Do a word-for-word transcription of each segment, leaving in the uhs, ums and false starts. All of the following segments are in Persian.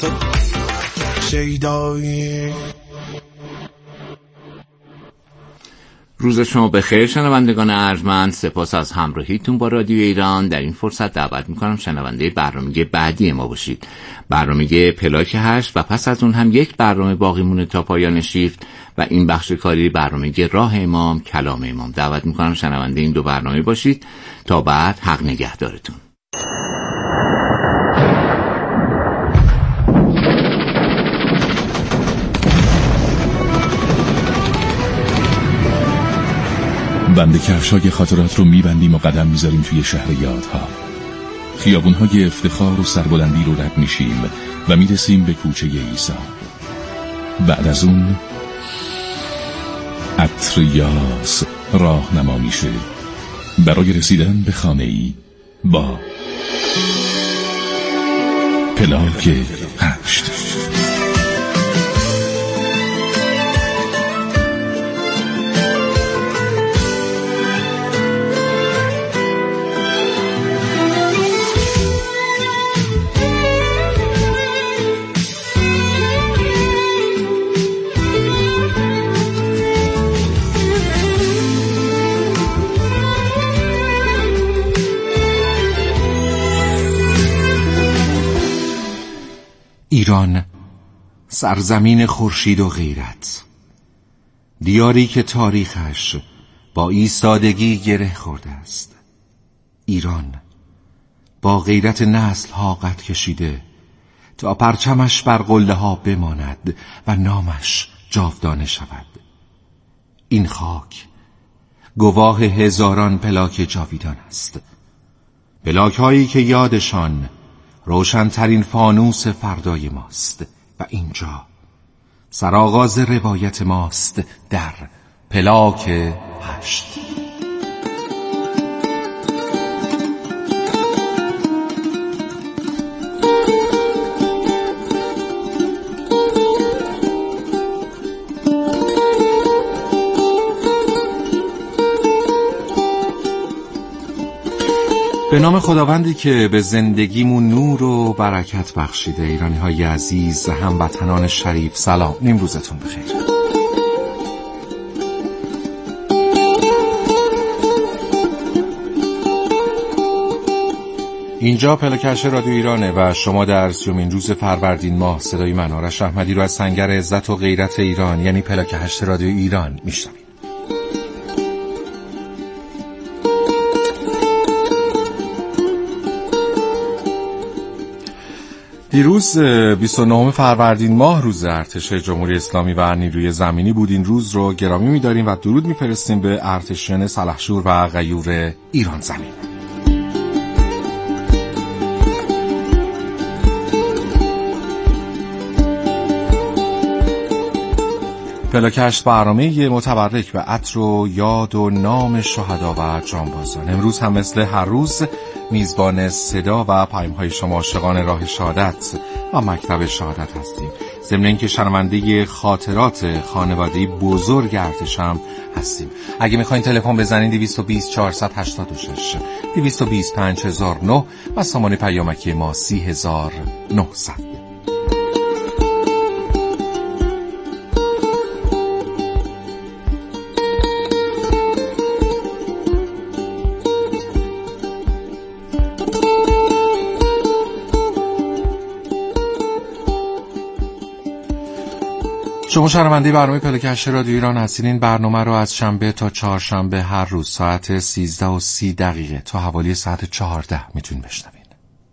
تو شیدایی. روز شما بخیر شنوندگان ارجمند، سپاس از همراهیتون با رادیو ایران. در این فرصت دعوت میکنم شنونده برنامه بعدی ما باشید، برنامه پلاک هشت، و پس از اون هم یک برنامه باقی مونه تا پایان شیفت و این بخش کاری برنامه راه امام کلام امام. دعوت میکنم شنونده این دو برنامه باشید تا بعد. حق نگهدارتون. بند کفشای خاطرات رو میبندیم و قدم میذاریم توی شهر یادها. خیابونهای افتخار و سربلندی رو رد میشیم و میرسیم به کوچه عیسی. بعد از اون عطر یاس راهنما میشه برای رسیدن به خانه ای با پلاک هشت. ایران، سرزمین خورشید و غیرت، دیاری که تاریخش با ایستادگی گره خورده است. ایران با غیرت نسل ها قد کشیده تا پرچمش بر قله ها بماند و نامش جاودانه شود. این خاک گواه هزاران پلاک جاویدان است، پلاک هایی که یادشان روشن‌ترین فانوس فردای ماست. و اینجا سرآغاز روایت ماست در پلاک هشت. به نام خداوندی که به زندگیمون نور و برکت بخشیده. ایرانی های عزیز، هموطنان شریف، سلام، نیمروزتون بخیر. اینجا پلاکش رادیو ایرانه و شما در سیومین روز فروردین ماه صدای من آرش احمدی رو از سنگر عزت و غیرت ایران، یعنی پلاک هشت رادیو ایران میشنوید. دیروز بیست و نهم فروردین ماه روز ارتش جمهوری اسلامی و نیروی زمینی بود. این روز رو گرامی می‌داریم و درود می‌فرستیم به ارتشیان سلحشور و غیور ایران زمین. پلاکش برنامه متبرک به عطر و یاد و نام شهدا و جانبازان. امروز هم مثل هر روز میزبان صدا و پیام‌های شما عاشقان راه شهادت و مکتب شهادت هستیم. ضمن اینکه شنونده خاطرات خانواده بزرگ ارتش هم هستیم. اگه میخواین تلفن بزنین دویست و بیست چهارصد و هشتاد و شش، دویست و بیست پنج هزار و نه و سامان پیامکی ما سی هزار و نهصد. شما شنونده برنامه پلاک رادیو ایران هستین. این برنامه رو از شنبه تا چهارشنبه هر روز ساعت سیزده و سی دقیقه تا حوالی ساعت چهارده میتونین بشنوین.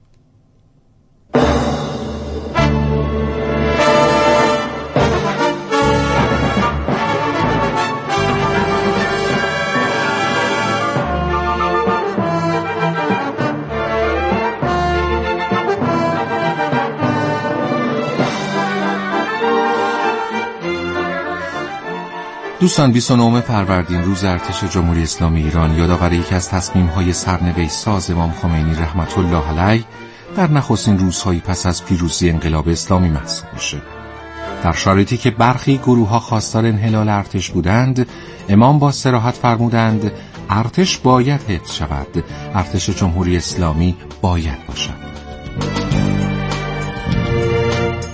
دوستان، بیست و نهم فروردین روز ارتش جمهوری اسلامی ایران یادآور یکی از تصمیم‌های سرنوشت ساز امام خمینی رحمت الله علیه در نخستین روزهایی پس از پیروزی انقلاب اسلامی محسوب میشه. در شرایطی که برخی گروه‌ها خواستار انحلال ارتش بودند، امام با صراحت فرمودند ارتش باید حفظ شود، ارتش جمهوری اسلامی باید باشد.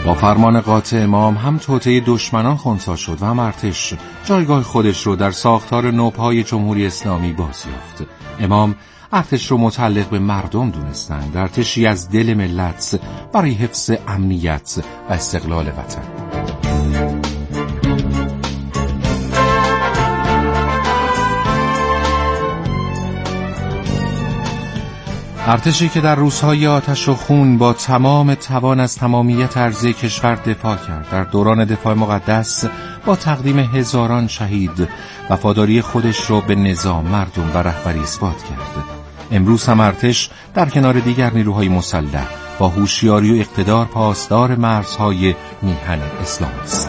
با فرمان قاطع امام هم توطئه دشمنان خنثی شد و هم ارتش جایگاه خودش رو در ساختار نوپای جمهوری اسلامی بازیافت. امام ارتش رو متعلق به مردم دونستند، ارتشی از دل ملت برای حفظ امنیت و استقلال وطن. ارتشی که در روزهای آتش و خون با تمام توان از تمامیت ارضی کشور دفاع کرد، در دوران دفاع مقدس با تقدیم هزاران شهید وفاداری خودش رو به نظام، مردم و رهبری اثبات کرد. امروز هم ارتش در کنار دیگر نیروهای مسلح با هوشیاری و اقتدار پاسدار مرزهای میهن اسلام است.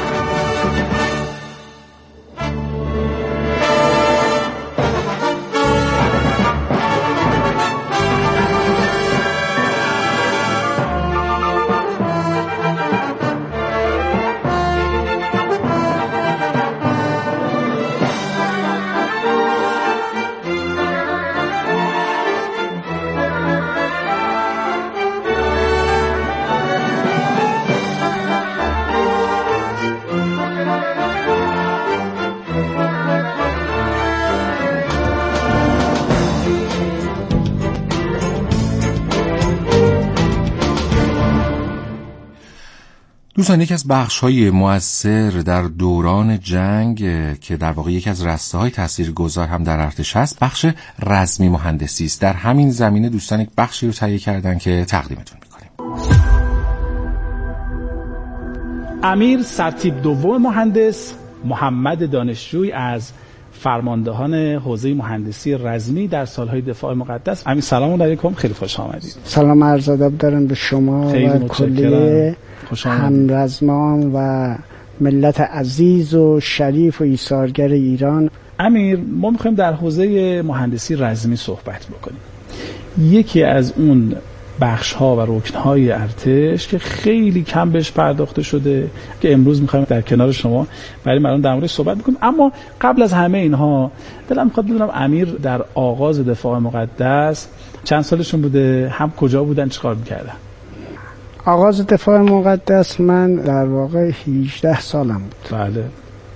دوستان، یکی از بخش‌های مؤثر در دوران جنگ که در واقع یکی از رسته‌های تاثیرگذار هم در ارتش هست، بخش رزمی مهندسی است. در همین زمینه دوستان یک بخشی رو تهیه کردن که تقدیمتون می‌کنیم. امیر سرتیپ دوم مهندس محمد دانشجوی از فرماندهان حوزه مهندسی رزمی در سالهای دفاع مقدس. امیر سلام علیکم، خیلی خوش آمدید. سلام عرض ادب دارم به شما و کلیه همرزمان و ملت عزیز و شریف و ایثارگر ایران. امیر، ما میخوایم در حوزه مهندسی رزمی صحبت بکنیم. یکی از اون بخش ها و رکن های ارتش که خیلی کم بهش پرداخته شده که امروز میخوایم در کنار شما برای مردم در موردش صحبت بکنیم. اما قبل از همه اینها دلم میخواد بدونم امیر در آغاز دفاع مقدس چند سالشون بوده، هم کجا بودن، چیکار میکردن؟ آغاز دفاع مقدس من در واقع هجده سالم بود. بله.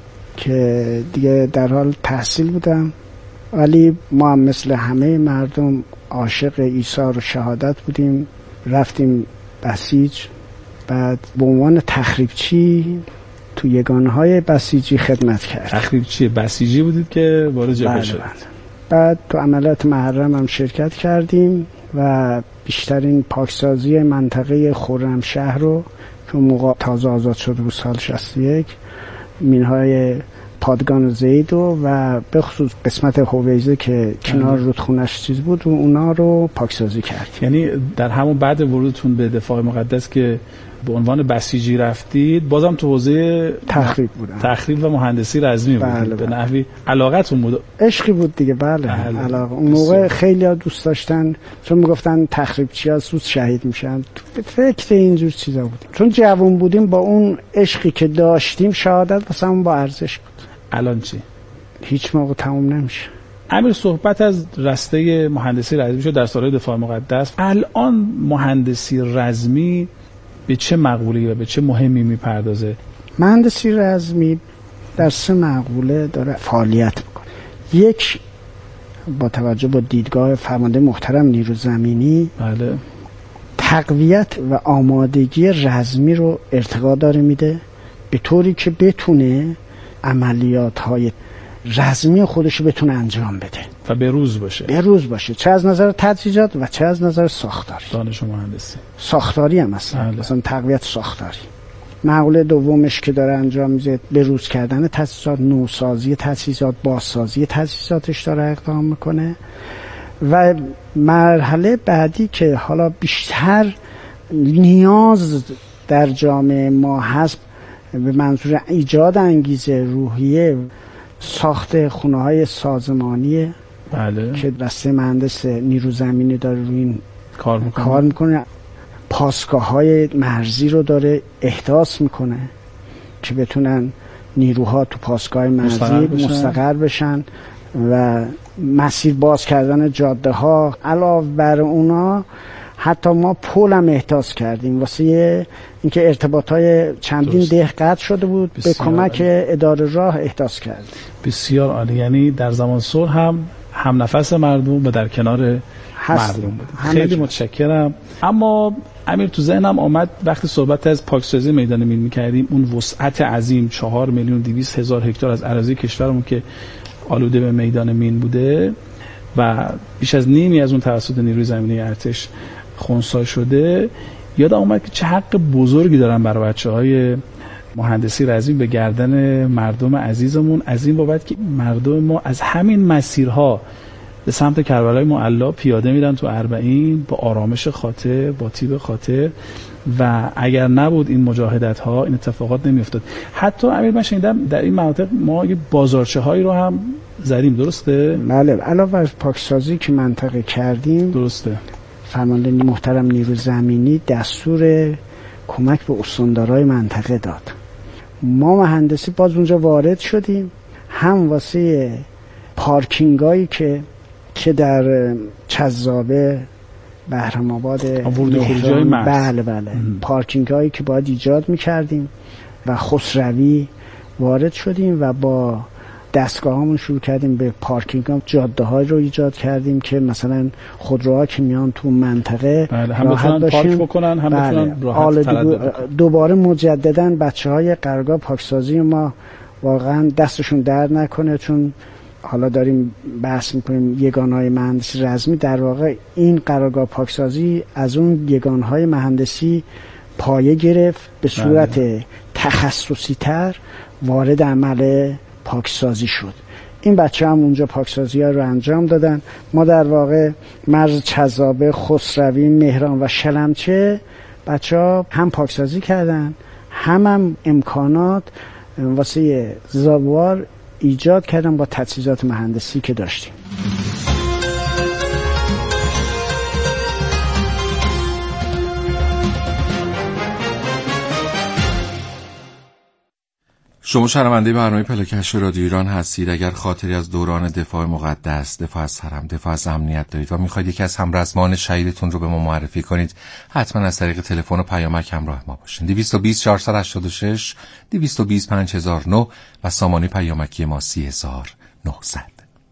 که دیگه در حال تحصیل بودم، ولی ما هم مثل همه مردم عاشق ایثار و شهادت بودیم. رفتیم بسیج، بعد به عنوان تخریبچی تو یگانه‌های بسیجی خدمت کرد. تخریبچی بسیجی بودید که وارد جبهه شد. بعد تو عملیات محرم هم شرکت کردیم و بیشترین پاکسازی منطقه خرمشهر رو که موقع تازه آزاد شده بود سال شصت و یک، مینهای پادگان زیدو و به خصوص قسمت هویزه که کنار رودخونش چیز بود و اونا رو پاکسازی کرد. یعنی در همون بعد ورودتون به دفاع مقدس که به عنوان بسیجی رفتید، بازم تو حوزه تخریب بودن، تخریب و مهندسی رزمی بودید. بله به بله. نحوی علاقتون بود، عشقی بود دیگه. بله, بله. علاقه. اون موقع خیلی ها دوست داشتن، چون میگفتن تخریبچی ها سوز شهید میشن، به فکر اینجور چیزا بودیم. چون جوان بودیم، با اون عشقی که داشتیم شهادت واسمون با ارزش بود. الان چی؟ هیچ موقع تموم نمیشه. امیر، صحبت از رسته مهندسی رزمی شد در سالهای دفاع مقدس. الان مهندسی رزمی به چه مقوله‌ای و به چه مهمی میپردازه؟ مهندسی رزمی در سه مقوله داره فعالیت میکنه. یک، با توجه با دیدگاه فرمانده محترم نیرو زمینی، بله، تقویت و آمادگی رزمی رو ارتقا داره میده، به طوری که بتونه عملیات های رزمی خودشو بتونه انجام بده و به روز باشه. به روز باشه، چه از نظر تجهیزات و چه از نظر ساختاری. دانش مهندسی ساختاری هم مثلا بله. مثلا تقویت ساختاری. مقوله دومش که داره انجام میده، به روز کردن تجهیزات، نوسازی تجهیزات، بازسازی تجهیزاتش داره اقدام میکنه. و مرحله بعدی که حالا بیشتر نیاز در جامعه ما هست، به منظور ایجاد انگیزه روحیه، ساخت خونه‌های سازمانی، بله، که دسته مهندس نیرو زمینی داره روی این کار میکنه. کار میکنه. پاسگاه‌های مرزی رو داره احداث میکنه که بتونن نیروها تو پاسگاه مرزی مستقر بشن, مستقر بشن و مسیر باز کردن جاده ها. علاوه بر اونا حتی ما پول هم احداث کردیم واسه اینکه ارتباطات چندین ده قطع شده بود، به کمک عالی. اداره راه احداث کردیم. بسیار عالی. یعنی در زمان صلح هم هم نفس مردم و در کنار مردم بود. خیلی متشکرم. اما امیر تو ذهنم آمد وقتی صحبت از پاکسازی میدان مین می‌کردیم، اون وسعت عظیم چهار میلیون و دویست هزار هکتار از اراضی کشورمون که آلوده به میدان مین بوده و بیش از نیمی از اون توسط نیروی زمینی ارتش خنثی شده، یادم اومد که چه حق بزرگی دارن برای بچه‌های مهندسی رزمی به گردن مردم عزیزمون، از این بابت که مردم ما از همین مسیرها به سمت کربلای معلی پیاده میرن تو اربعین با آرامش خاطر، با طیب خاطر، و اگر نبود این مجاهدت ها این اتفاقات نمیافتاد. حتی امیر من شنیدم در این مناطق ما یه بازارچه هایی رو هم زدیم، درسته؟ بله، علاوه از پاکسازی که منطقه کردیم، درسته، فرمانده محترم نیروی زمینی دستور کمک به استاندارهای منطقه داد. ما مهندسی باز اونجا وارد شدیم، هم واسه پارکینگایی که که در چذابه، بهرام آباد، بله بله پارکینگ هایی که باید ایجاد میکردیم و خسروی وارد شدیم و با دستگاه همون شروع کردیم به پارکینگ ها، جاده های رو ایجاد کردیم که مثلا خودروها که میان تو منطقه بله، هم بتونن پارک بکنن، هم بله، بتونن راحت تردد. دوباره مجددا بچه های قرارگاه پاکسازی ما واقعا دستشون درد نکنه، چون حالا داریم بحث میکنیم یگانهای مهندسی رزمی، در واقع این قرارگاه پاکسازی از اون یگانهای مهندسی پایه گرفت، به صورت بله. تخصصی تر وارد عمل پاکسازی شد. این بچه هم اونجا پاکسازی ها رو انجام دادن. ما در واقع مرز چذابه، خسروی، مهران و شلمچه بچه ها هم پاکسازی کردن، هم هم امکانات واسه زاوار ایجاد کردن با تجهیزات مهندسی که داشتیم. شما شنونده برنامه پلاکش رادیو ایران هستید. اگر خاطری از دوران دفاع مقدس، دفاع از حرم، دفاع از امنیت دارید و میخواید یکی از همرزمان شهیدتون رو به ما معرفی کنید، حتما از طریق تلفن و پیامک همراه ما باشین. دویست و بیست چهارصد و هشتاد و شش دویست و بیست پنج هزار و نه و سامانه پیامکی ما سی هزار و نهصد.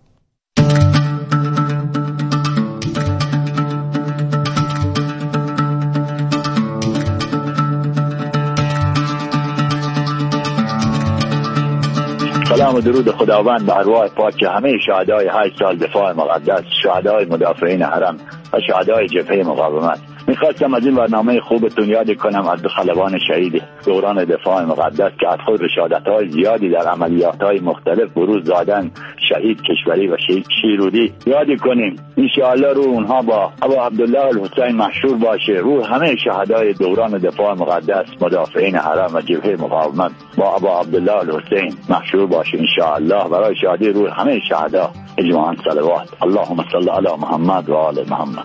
سلام و درود خداوند به ارواح پاک همه شهدای هشت سال دفاع مقدس، شهدای مدافعین حرم و شهدای جبهه مقاومت. میخواستم از این برنامه خوبتون یاد کنم از دو خلبان شهید دوران دفاع مقدس که از خود رشادت‌های زیادی در عملیات‌های مختلف بروز دادن، شهید کشوری و شهید شیرودی یاد کنیم. انشاءالله رو اونها با ابا عبدالله الحسین محشور باشه، رو همه شهدای دوران دفاع مقدس، مدافعین حرم و جبهه مقاومت با ابا عبدالله الحسین محشور باشه انشاءالله. برای شادی رو همه شهدا اجماعاً صلوات. اللهم صل علی محمد و آل محمد.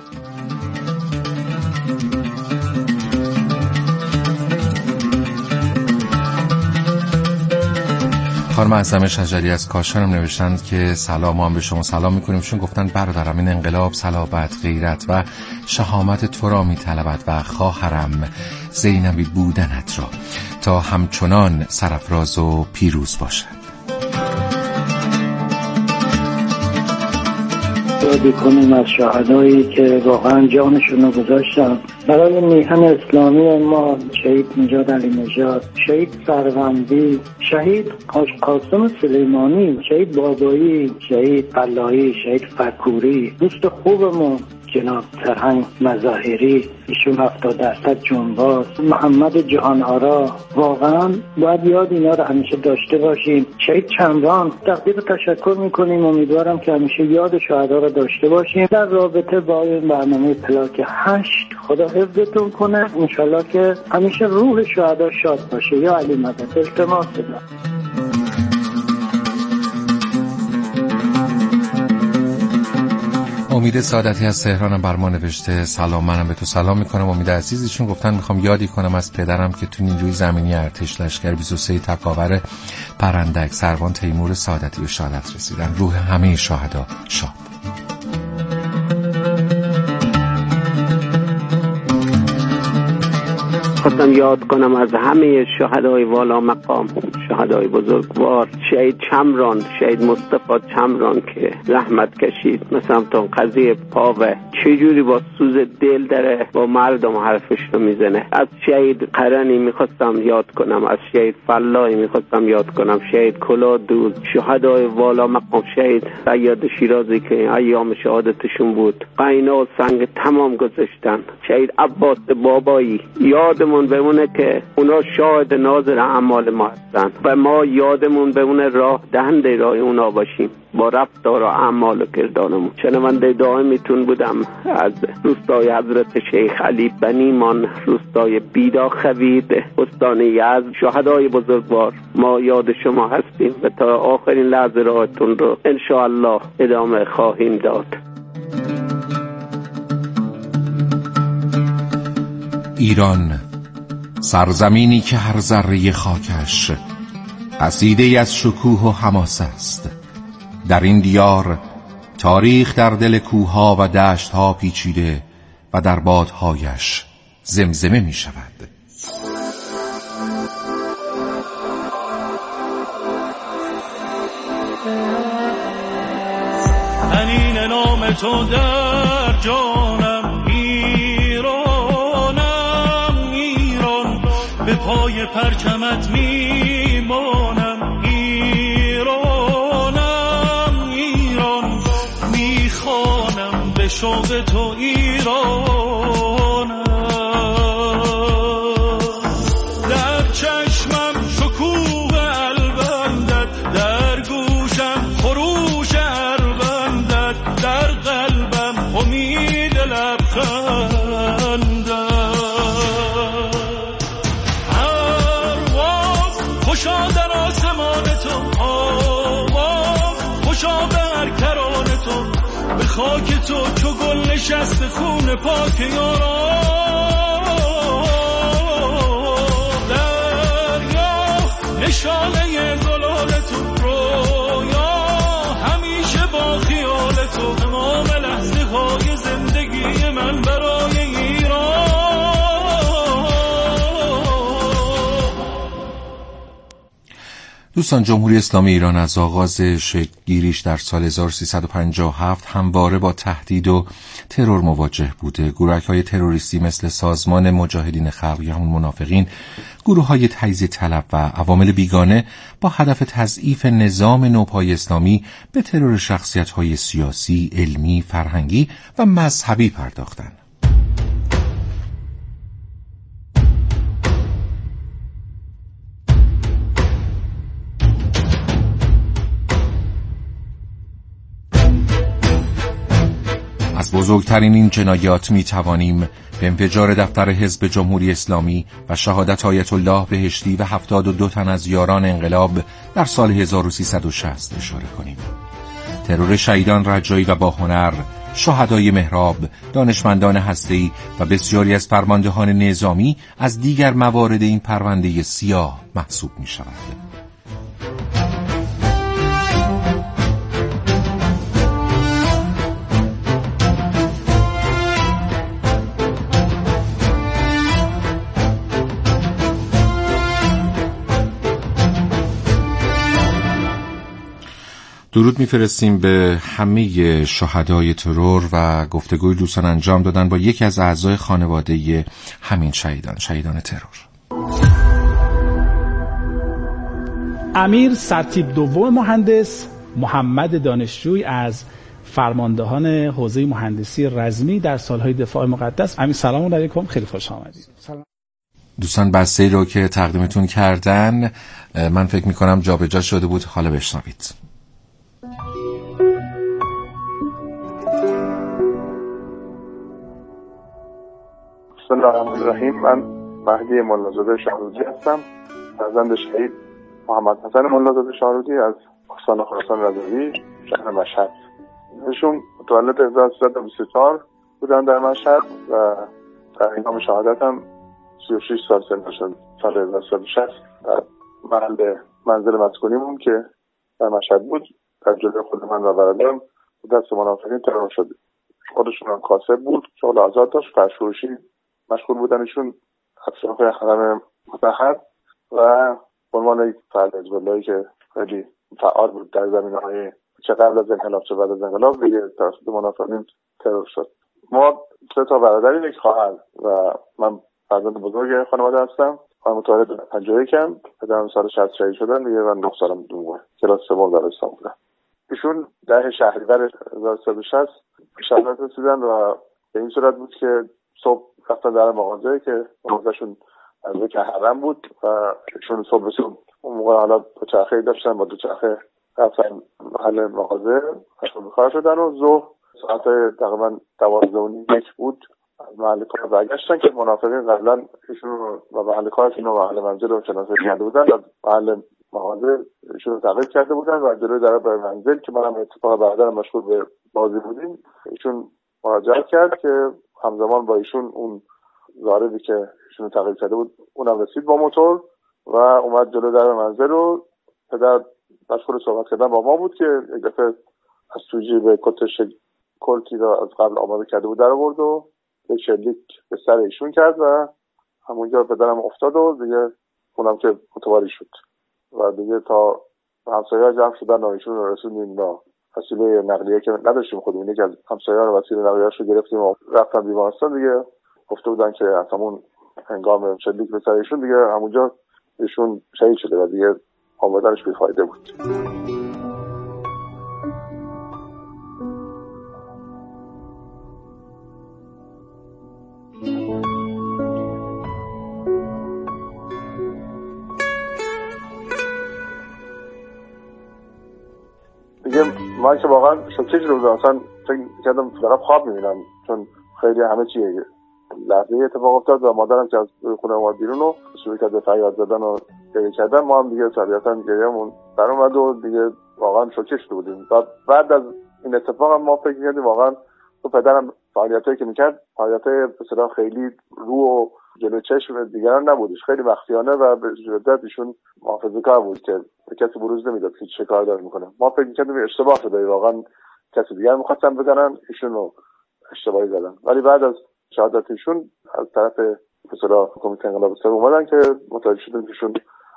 خانم اعظم شجری از کاشان هم نوشتند که سلام، ما هم به شما سلام میکنیم، چون گفتن برادرم این انقلاب صلابت، غیرت و شهامت تو را میطلبد و خواهرم زینبی بودنت را تا همچنان سرافراز و پیروز باشد. یاد کنیم از شهدایی که واقعا جانشون رو گذاشتن برای میهن اسلامی ما، شهید نژاد علی نژاد، شهید سروندی، شهید قاسم سلیمانی، شهید بابایی، شهید قلایی، شهید فکوری، دوست خوبمون جناب ترهنگ مظاهری، ایشون هفتاد درصد جنباز، محمد جهان آرا. واقعا باید یاد اینا رو همیشه داشته باشیم. شهید چمران، تقدیر تشکر میکنیم، امیدوارم که همیشه یاد شهدا رو داشته باشیم. در رابطه با این برنامه پلاک هشت، خدا حفظتون کنه، انشالله که همیشه روح شهدا شاد باشه. یا علی مدد. التماس دارم. امید سعادتی از تهران بر ما نوشته سلام، منم به تو سلام میکنم. امید عزیزی چون گفتن میخوام یادی کنم از پدرم که تو نیروی زمینی ارتش لشکر بیست و سه تکاور پرندک سروان تیمور سعادتی و شهادت رسیدن. روح همه شهدا شاد. میخواستم یاد کنم از همه شهدای والا مقام، شهدای بزرگوار، شهید چمران، شهید مصطفی چمران که زحمت کشید، مثلا تو قضیه پاوه چجوری با سوز دل داره با مردم حرفش رو میزنه. از شهید قرنی میخواستم یاد کنم، از شهید فلاحی میخواستم یاد کنم، شهید کلادوز، شهدای والا مقام، شهید سید شیرازی که ایام شهادتشون بود، قینا و سنگ تمام گذاشتن، شهید عباس بابایی. یادمون بمونه که اونا شاهد ناظر اعمال ما هستن و ما یادمون بمونه راه دهنده راه اونا باشیم با رفتار و اعمال و کردارمون. شنونده دائمیتون بودم از روستای حضرت شیخ علی بنیمان، روستای بیدا خوید، استان یزد. شهدای بزرگوار، ما یاد شما هستیم و تا آخرین لحظه راهتون رو انشاءالله ادامه خواهیم داد. ایران، سرزمینی که هر ذره خاکش قصیده از شکوه و حماس است. در این دیار تاریخ در دل کوه‌ها و دشت‌ها پیچیده و در بادهایش زمزمه می شود. حنین نام تو در جانم، ایرانم ایران، به پای پرچمت میمانم، ایرانم ایران، میخوانم به شوق تو ایرانم. در چشمم شکوه البندت، در گوشم خروش اربندت، در قلبم امید لبخندت. پرواز خوشا در آسمان تو، آواز خوشا بر کران تو، به خاک تو چو گل نشست خون پاک یاران. دریا نشانه گلال تو، رویا همیشه با خیال تو، تمام لحظه های زندگی من برای ایران. دوستان، جمهوری اسلامی ایران از آغاز شکل‌گیریش در سال هزار و سیصد و پنجاه و هفت همواره با تهدید و ترور مواجه بوده. گروه‌های تروریستی مثل سازمان مجاهدین خلق یا همون منافقین، گروه‌های تجزیه طلب و عوامل بیگانه با هدف تضعیف نظام نوپای اسلامی به ترور شخصیت‌های سیاسی، علمی، فرهنگی و مذهبی پرداختند. از بزرگترین این جنایات می توانیم به انفجار دفتر حزب جمهوری اسلامی و شهادت آیت الله بهشتی و هفتاد و دو تن از یاران انقلاب در سال هزار و سیصد و شصت اشاره کنیم. ترور شهیدان رجایی و با هنر، شهدای مهراب، دانشمندان هسته‌ای و بسیاری از فرماندهان نظامی از دیگر موارد این پرونده سیاه محسوب می شود. درود میفرستیم به همه شهدای ترور و گفتگوی دوستان انجام دادن با یکی از اعضای خانواده همین شهیدان، شهیدان ترور. امیر سرتیپ دوم مهندس محمد دانشجوی از فرماندهان حوزه مهندسی رزمی در سالهای دفاع مقدس. امیر سلام علیکم، خیلی خوش آمدید. سلام. دوستان، بسته رو که تقدیمتون کردن من فکر میکنم جابجا شده بود، حالا بشنوید. بسم الله الرحمن الرحیم. من مهدی ملازاده شاهرودی هستم، فرزند شهید محمد حسن ملازاده شاهرودی از استان خراسان رضوی، شهر مشهد. ایشون متولد هزار و سیصد و بیست و چهار بودن در مشهد و در هنگام شهادت هم سی و شش سال سن شد. سال هزار و سیصد و شصت در محل منزل مسکونیمون که در مشهد بود در جلوی خود من و برادرم دست منافقین ترور شد. خودشون هم کاسب بود، شغل آزاد داشت، فرش‌فروشی مشغول بودنشون. اطراف حرم مطهر و به عنوان یک فرد حزب اللهی که خیلی فعال بود در زمینه‌های چه قبل از انقلاب چه بعد از انقلاب دیگه توسط منافقین ترور شد. ما سه تا برادر یک خواهر و من فرزند بزرگ خانواده هستم. من متولد پنجاه و یک ام، پدرم سال شصت شهید شدن دیگه و نه سالم بود. کلاس سوم دبستان بودم. ایشون ده شهریور هزار و سیصد و شصت به شهادت رسیدن و به این صورت بود که صبح رفتن در مغازه که مغازه‌شون از یک حرم بود و ایشون صبح صبح اون موقع حالا دو چرخه داشتن با دو چرخه رفتن محل مغازه مشغول کار شدن و ظهر ساعت تقریبا دوازده و نیم یک بود از محل کار برگشتن که منافقین قبلا ایشون و محل کارشون و محل منزل رو شناسایی کرده بودن و محل مغازه ایشون رو تعقیب کرده بودن و جلوی در به منزل که منم اتفاق برادرم مشغول به بازی بودیم ایشون مراجعه کرد که همزمان با ایشون اون ضاربی که ایشون رو تعقیب کرده بود اونم رسید با موتور و اومد جلوی در منزل رو. پدر مشغول صحبت کردن با ما بود که یک دفعه از تو جیب کتش کلتی را از قبل آماده کرده بود در آورد و یک شلیک به سر ایشون کرد و همونجا پدرم افتاد و دیگه اونم که متواری شد و دیگه تا همسایه‌ها جمع شدن و ایشون رو رسوندیم به وسیله نقلیه که نداشتیم خودمون، یک از همسایه‌ها رو وسیله نقلیه‌اش رو گرفتیم و رفتن بیمارستان دیگه. گفته بودن که همون هنگام شلیک به سر ایشون دیگه همونجا ایشون شهید شده و دیگه آمدنش بی‌فایده بود. دیگه من که واقعا شوکه شده بودم، اصلا فکر کردم دارم خواب میبینم چون خیلی همه چیه لحظه اتفاق افتاد و مادرم که از خونه اومد بیرون و شروع کرد به فریاد زدن و گریه کردن. ما هم دیگه طبیعتا گریه‌مون در اومد و دیگه واقعا شوکه شده بودیم. بعد از این اتفاق هم ما فکر کردیم واقعا تو پدرم فعالیتایی که میکرد فعالیتای به اصطلاح خیلی رو و جلوی چشم دیگران نبودش، خیلی مخفیانه و به شدت ایشون محافظه‌کار بود که به کسی بروز نمیداد که چه کار داره میکنه. ما فکر می‌کردیم اشتباه شده، واقعا کسی دیگر می‌خواستن بزنن ایشون رو اشتباهی زدن. ولی بعد از شهادت ایشون از طرف به اصطلاح کمیته انقلاب اسلامی اومدن که متوجه شدیم که ایشون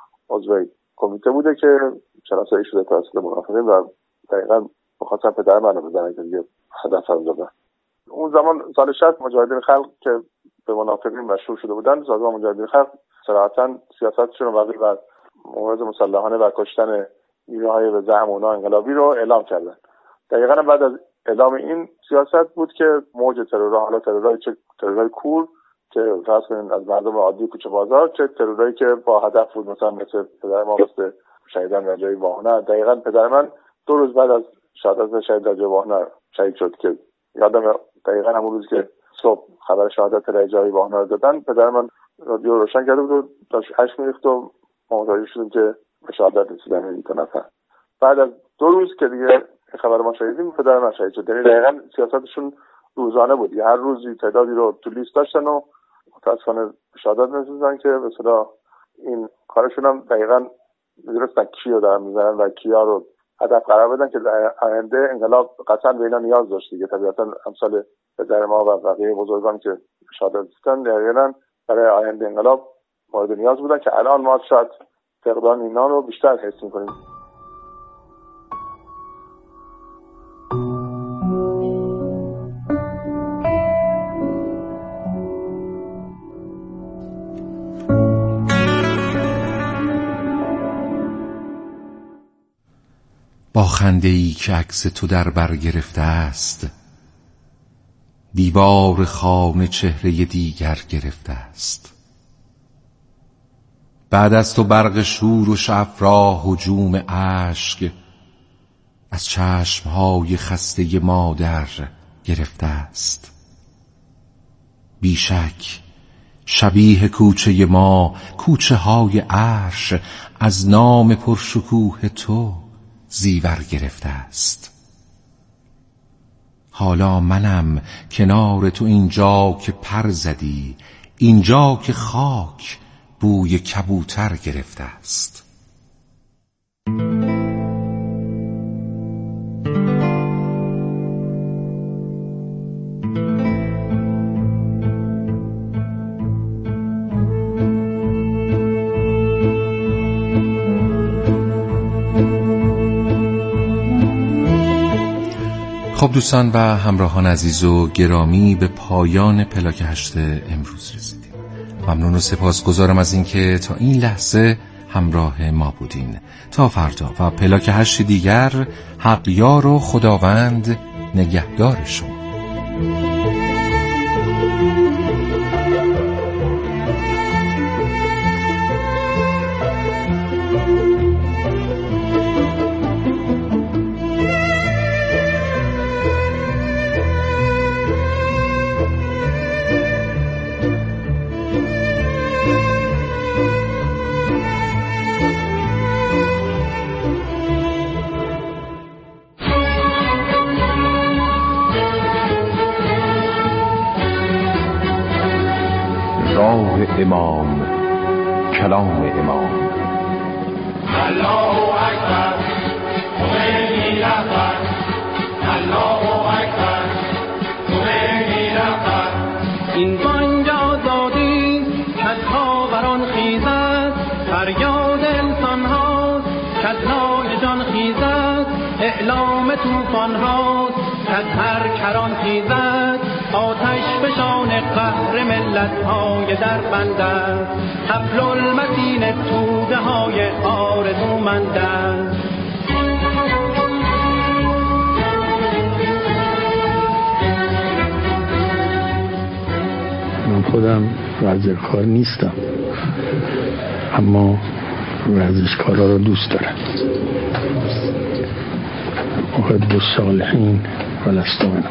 عضو کمیته بوده که شناسایی شده توسط منافقین و دقیقاً می‌خواستن پدر منو بزنن که دیگه هدف هم زدن. اون زمان سال شصت مجاهدین خلق که به منافقین مشهور شده بودن، سازمان مجاهدین خلق صراحتاً سیاستشون رو مبنی بر مبارزه مسلحانه و کشتن نیروهای به زعم اونا انقلابی رو اعلام کردن. دقیقاً بعد از اعلام این سیاست بود که موج ترورها، حالا ترورهای چه ترورهای کور که فرض کنید از مردم عادی کوچه بازار، چه ترورایی که با هدف بود مثلا مثل پدر ما مثل شهیدان رجایی واهنر. دقیقاً پدر من دو روز بعد از شهادت شهید رجایی واهنر شهید شد که یادم دقیقاً همون روز که صبح خبر شهادت رجایی واهنر رو دادن پدر من رادیو روشن کرده بود و داشت اشک می‌ریخت و ما متوجه شدیم که به شهادت رسیدن این دو نفر. بعد از دو روز که دیگه خبر ما شنیدیم پدر من شهید شد. دقیقاً سیاستشون روزانه بود، هر روزی تعدادی رو تو لیست داشتن و متأسفانه شهادت نرسیدن که به اصطلاح این کارشون هم دقیقاً می‌دونستن کی رو دارن میزنن و کیا رو هدف قرار بدن که در آینده انقلاب قطعاً به اینا نیاز داشت دیگه. طبیعتاً امثال پدر ما و بقیه بزرگان که شهادت رسیدن دقیقاً برای آینده انقلاب مورد نیاز بودن که الان ما شاید فقدان اینا رو بیشتر حس می‌کنیم. با خنده‌ای که عکس تو در بر گرفته است، دیوار خانه چهره دیگر گرفته است. بعد از تو برق شور و شعفرا هجوم اشک از چشمهای خسته مادر گرفته است. بیشک شبیه کوچه ما، کوچه های عرش از نام پرشکوه تو زیور گرفته است. حالا منم کنار تو اینجا که پر زدی، اینجا که خاک بوی کبوتر گرفته است. خب دوستان و همراهان عزیز و گرامی، به پایان پلاک هشت امروز رسیدیم. ممنون و سپاسگزارم از اینکه تا این لحظه همراه ما بودین. تا فردا و پلاک هشت دیگر، حق یار و خداوند نگهدار شما. امام، کلام امام. الله اکبر، خمینی رهبر. الله اکبر، خمینی رهبر. این بانگ آزادی کز خاوران خیزد، فریاد انسان هاست کز نای جان خیزد، اعلام طوفان هاست کز هر کران خیزد، آتش فشان قهر ملت های در بند است، حبل المتین توده های آرزومند است. من خودم ورزشکار نیستم، اما ورزشکارا رو دوست دارم. محب الصالحین و لست منهم.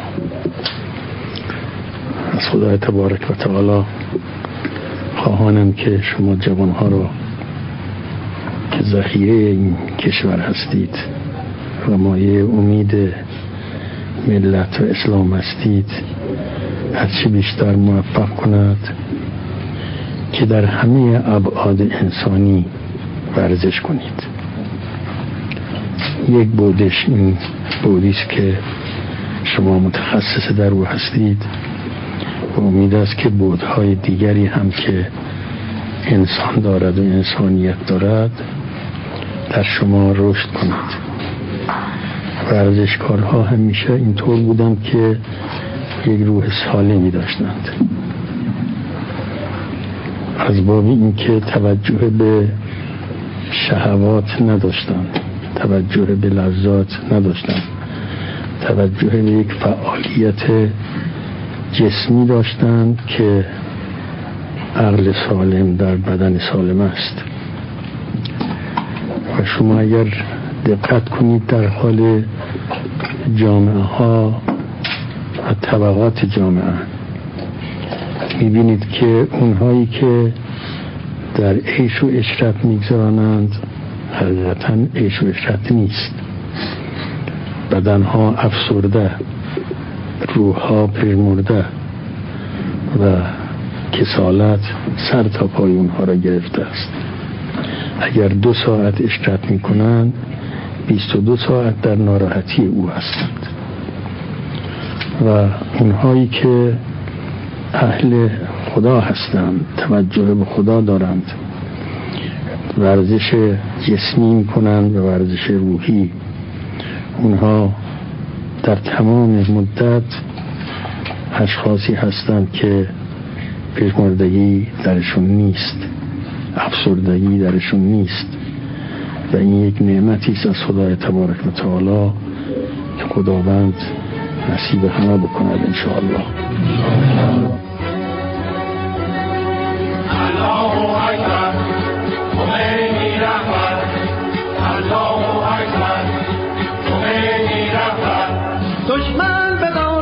از خدای تبارک و تعالی خواهانم که شما جوانها رو که ذخیره این کشور هستید و مایه امید ملت و اسلام هستید، هرچی بیشتر موفق کند که در همه ابعاد انسانی ورزش کنید. یک بودش این بودیست که شما متخصص در او هستید و امید است که بودهای دیگری هم که انسان دارد و انسانیت دارد در شما رشد کند. ورزشکارها همیشه اینطور بودند که یک روح سالمی داشتند، از باب اینکه توجه به شهوات نداشتند، توجه به لذات نداشتند، توجه به یک فعالیت جسمی داشتند که عقل سالم در بدن سالم است. و شما اگر دقت کنید در حال جامعه ها و طبقات جامعه میبینید که اونهایی که در عیش و عشرت میگذرانند حقیقتا عیش و عشرت نیست. بدنها افسرده، روحها پرمرده و کسالت سر تا پای اونها را گرفته است. اگر دو ساعت عشرت میکنند بیست و دو ساعت در ناراحتی او هستند. و اونهایی که اهل خدا هستند، توجه به خدا دارند، ورزش جسمی میکنند و ورزش روحی، اونها در تمام مدت اشخاصی هستند که پژمردگی درشون نیست، افسردگی درشون نیست و این یک نعمتی است از خدای تبارک و تعالی که خداوند نصیب همه بکند ان شاء الله. الله اکبر، خمینی رهبر. الله اکبر، خمینی رهبر. دشمن بدان